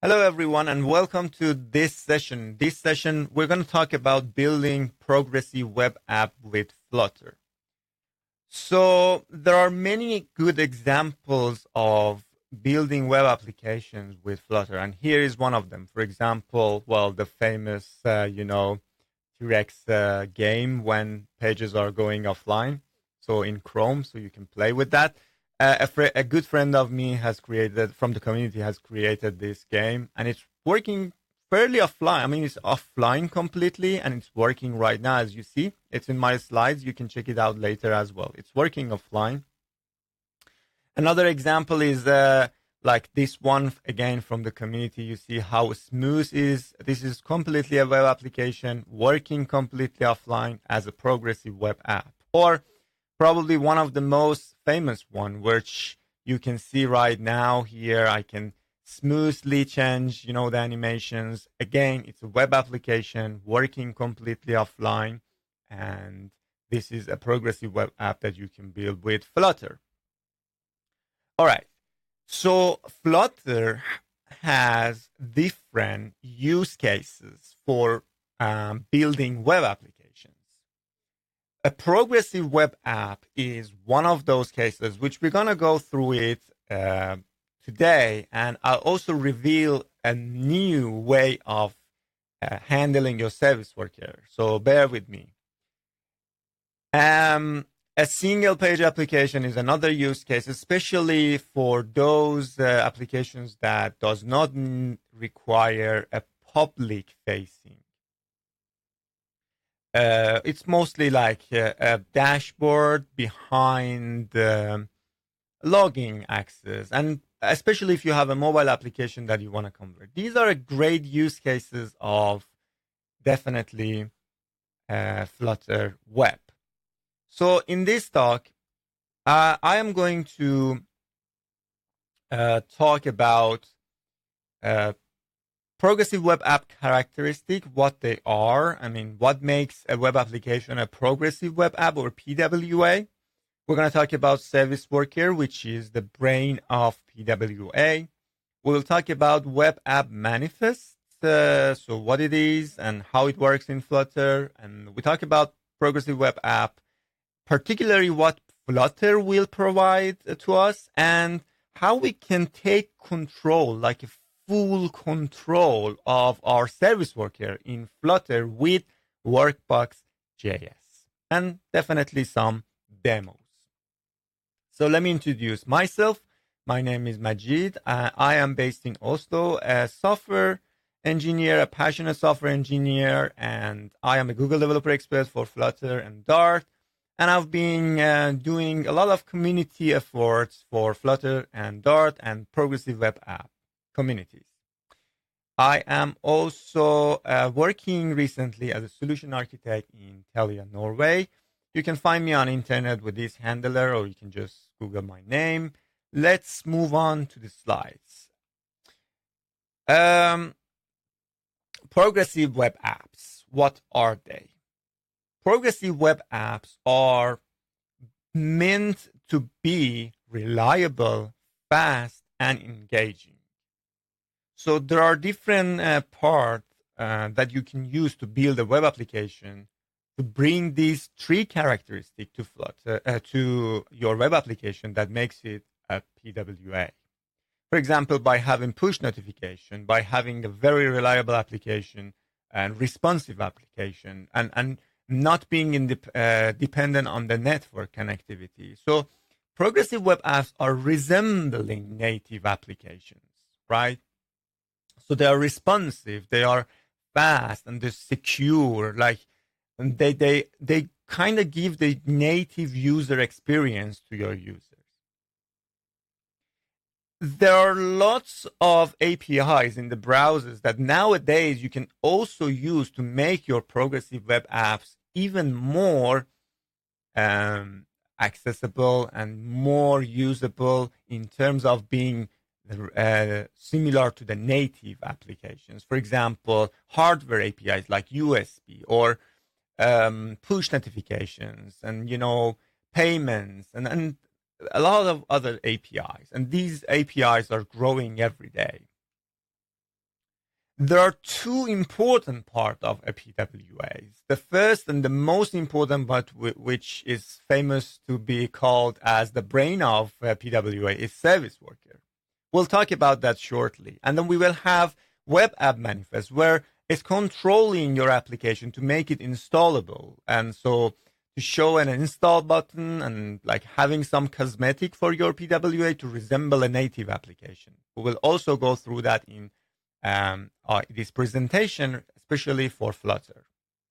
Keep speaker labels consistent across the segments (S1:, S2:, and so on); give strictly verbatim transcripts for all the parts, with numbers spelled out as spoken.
S1: Hello, everyone, and welcome to this session. This session, we're going to talk about building progressive web app with Flutter. So there are many good examples of building web applications with Flutter, and here is one of them. For example, well, the famous, uh, you know, T-Rex uh, game when pages are going offline. So in Chrome, so you can play with that. Uh, a, fr- a good friend of me has created from the community has created this game, and it's working fairly offline. I mean, it's offline completely, and it's working right now. As you see, it's in my slides. You can check it out later as well. It's working offline. Another example is uh, like this one again from the community. You see how smooth is. This is completely a web application working completely offline as a progressive web app. Or probably one of the most famous one, which you can see right now here. I can smoothly change, you know, the animations. Again, it's a web application working completely offline. And this is a progressive web app that you can build with Flutter. All right. So Flutter has different use cases for um, building web applications. A progressive web app is one of those cases, which we're going to go through it uh, today. And I'll also reveal a new way of uh, handling your service worker. So bear with me. Um, a single page application is another use case, especially for those uh, applications that does not n- require a public facing. Uh, it's mostly like a, a dashboard behind um, logging access, and especially if you have a mobile application that you want to convert. These are great use cases of definitely uh, Flutter Web. So in this talk, uh, I am going to uh, talk about uh, progressive web app characteristic, what they are. I mean, what makes a web application a progressive web app or P W A. We're going to talk about service worker, which is the brain of P W A. We'll talk about web app manifest, uh, so what it is and how it works in Flutter. And we talk about progressive web app, particularly what Flutter will provide to us and how we can take control, like a full control of our service worker in Flutter with Workbox.js, and definitely some demos. So let me introduce myself. My name is Majid. Uh, I am based in Oslo, a software engineer, a passionate software engineer, and I am a Google developer expert for Flutter and Dart. And I've been uh, doing a lot of community efforts for Flutter and Dart and progressive web app communities. I am also uh, working recently as a solution architect in Telia, Norway. You can find me on internet with this handler, or you can just Google my name. Let's move on to the slides. Um, progressive web apps. What are they? Progressive web apps are meant to be reliable, fast, and engaging. So there are different uh, parts uh, that you can use to build a web application to bring these three characteristics to Flutter uh, to your web application that makes it a P W A. For example, by having push notification, by having a very reliable application and responsive application, and and not being in the, uh, dependent on the network connectivity. So progressive web apps are resembling native applications, right? So they are responsive, they are fast, and they're secure. Like and they they they kind of give the native user experience to your users. There are lots of A P Is in the browsers that nowadays you can also use to make your progressive web apps even more um, accessible and more usable in terms of being uh, similar to the native applications. For example, hardware A P Is like U S B or um, push notifications and, you know, payments and, and a lot of other A P Is. And these A P Is are growing every day. There are two important parts of a P W As. The first and the most important, but w- which is famous to be called as the brain of a P W A, is service worker. We'll talk about that shortly. And then we will have web app manifest, where it's controlling your application to make it installable. And so to show an install button and like having some cosmetic for your P W A to resemble a native application. We will also go through that in um, uh, this presentation, especially for Flutter.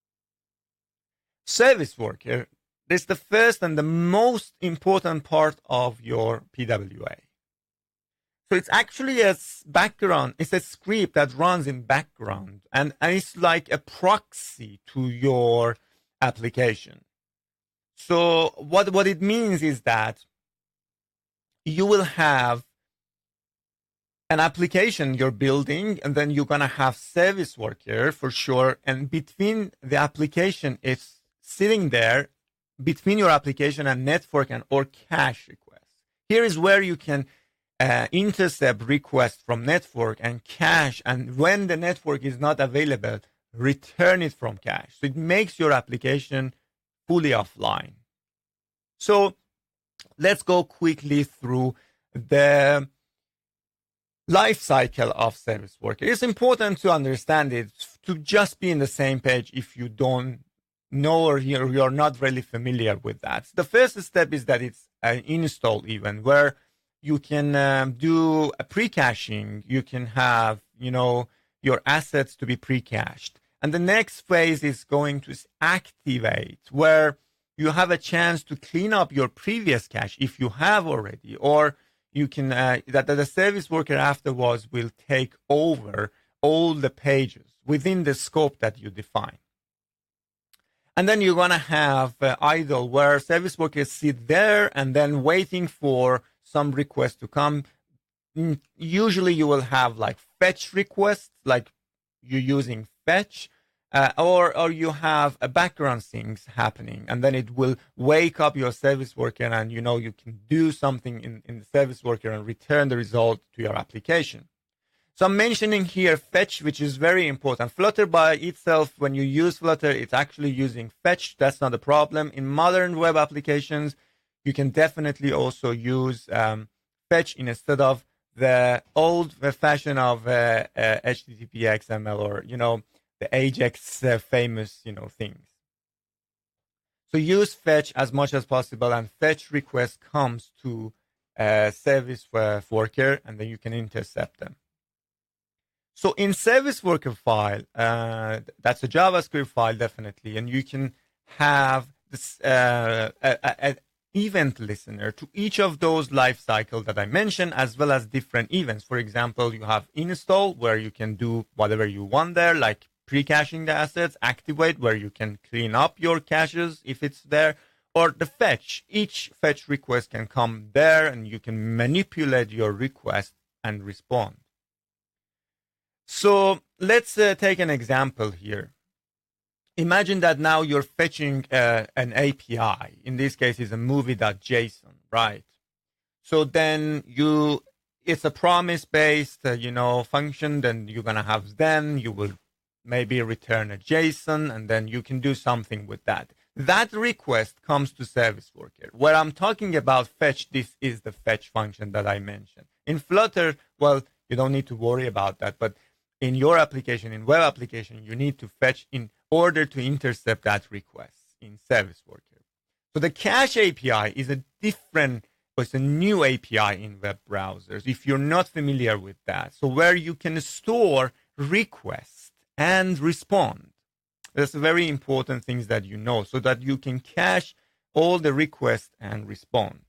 S1: Service worker is the first and the most important part of your P W A. So it's actually a background, it's a script that runs in background, and, and it's like a proxy to your application. So what, what it means is that you will have an application you're building, and then you're going to have service worker for sure. And between the application, it's sitting there between your application and network and or cache requests. Here is where you can uh, intercept requests from network and cache. And when the network is not available, return it from cache. So it makes your application fully offline. So let's go quickly through the life cycle of service worker. It's important to understand it, to just be in the same page if you don't know or you're, you're not really familiar with that. The first step is that it's an install event where you can um, do a pre-caching. You can have, you know, your assets to be pre-cached. And the next phase is going to activate, where you have a chance to clean up your previous cache if you have already, or you can, uh, that, that the service worker afterwards will take over all the pages within the scope that you define. And then you're going to have uh, idle, where service workers sit there and then waiting for some requests to come. Mm, usually you will have like fetch requests, like you're using fetch, uh, or, or you have a background things happening, and then it will wake up your service worker, and you know you can do something in, in the service worker and return the result to your application. So I'm mentioning here fetch, which is very important. Flutter by itself, when you use Flutter, it's actually using fetch. That's not a problem. In modern web applications, you can definitely also use um, fetch instead of the old fashion of uh, uh, H T T P X M L, or, you know, the Ajax uh, famous, you know, things. So use fetch as much as possible, and fetch request comes to a service uh, worker, and then you can intercept them. So in service worker file, uh, that's a JavaScript file, definitely, and you can have this uh, an event listener to each of those life cycles that I mentioned, as well as different events. For example, you have install, where you can do whatever you want there, like pre-caching the assets, activate, where you can clean up your caches if it's there, or the fetch. Each fetch request can come there, and you can manipulate your request and respond. So let's uh, take an example here. Imagine that now you're fetching uh, an A P I. In this case, it's a movie.json, right? So then you, it's a promise-based, uh, you know, function. Then you're gonna have then you will maybe return a JSON, and then you can do something with that. That request comes to service worker. Where I'm talking about fetch, this is the fetch function that I mentioned. In Flutter, well, you don't need to worry about that, but in your application, in web application, you need to fetch in order to intercept that request in service worker. So the cache A P I is a different, it's a new A P I in web browsers, if you're not familiar with that. So where you can store requests and respond. That's very important things that you know, so that you can cache all the requests and respond.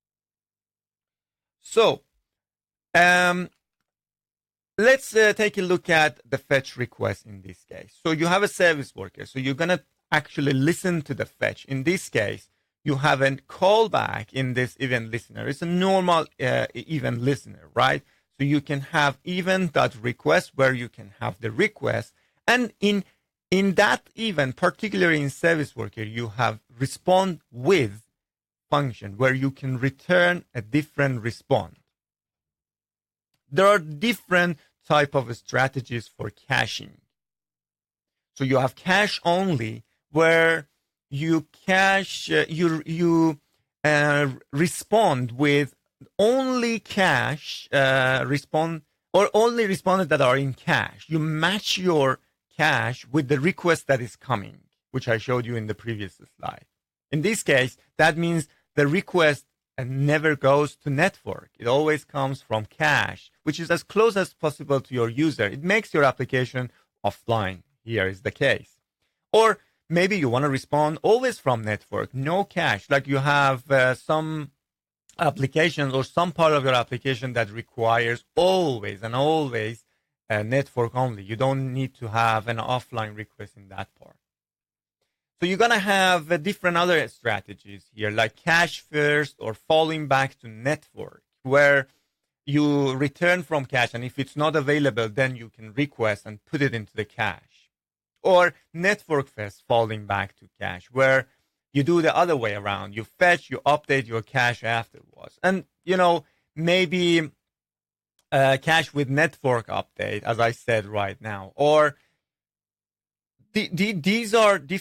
S1: So, um, let's uh, take a look at the fetch request in this case. So you have a service worker. So you're going to actually listen to the fetch. In this case, you have a callback in this event listener. It's a normal uh, event listener, right? So you can have event.request, where you can have the request. And in, in that event, particularly in service worker, you have respond with function, where you can return a different response. There are different type of strategies for caching. So you have cache only, where you cache, uh, you you uh, respond with only cache uh, respond or only responders that are in cache. You match your cache with the request that is coming, which I showed you in the previous slide. In this case, that means the request never goes to network. It always comes from cache, which is as close as possible to your user. It makes your application offline. Here is the case. Or maybe you want to respond always from network, no cache, like you have uh, some applications or some part of your application that requires always and always uh, network only. You don't need to have an offline request in that part. So you're going to have uh, different other strategies here, like cache first or falling back to network, where you return from cache, and if it's not available, then you can request and put it into the cache. Or network first, falling back to cache, where you do the other way around. You fetch, you update your cache afterwards. And, you know, maybe uh, cache with network update, as I said right now. Or the, the, these are different